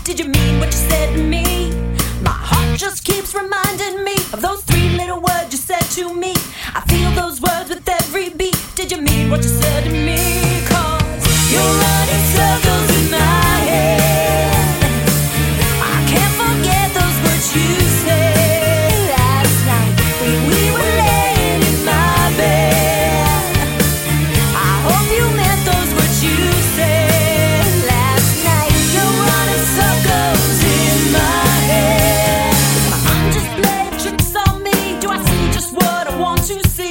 Did you mean what you said to me? My heart just keeps reminding me of those three little words you said to me. I feel those words with every beat. Did you mean what you said to me? 'Cause you're running circles in my head. I can't forget those words you said last night when we were laying in my bed. I hope you meant those words you said last night. You're running circles in my head. Is my mind just playing tricks on me? Do I see just what I want to see?